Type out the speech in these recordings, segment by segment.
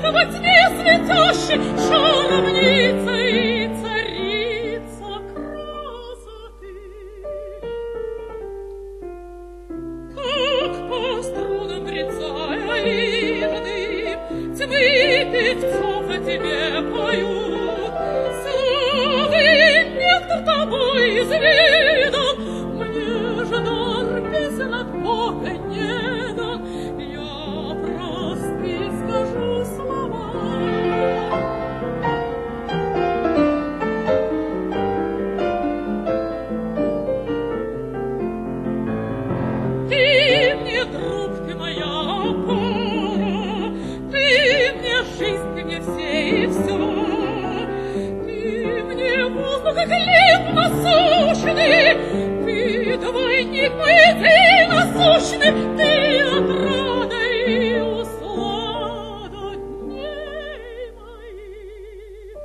во тьме светящей, шаровница и царица красоты. Так по струнам брецая лирным, тьмы певцов о тебе поют. Славы нектар тобой изведан, мне же дар песен от Бога не дан. Я простые скажу слова. Ты мне друг, ты моя опора, ты мне жизнь, ты мне все и все. Ты мне воздух и хлеб насущный, ты двойник мой, ты насущный, ты отрада и услада дней моих.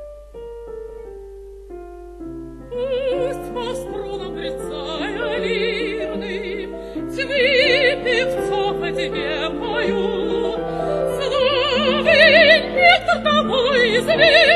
Пусть по струнам брецая лирным, тьмы певцов о тебе поют. Славы нектар тобой изведан,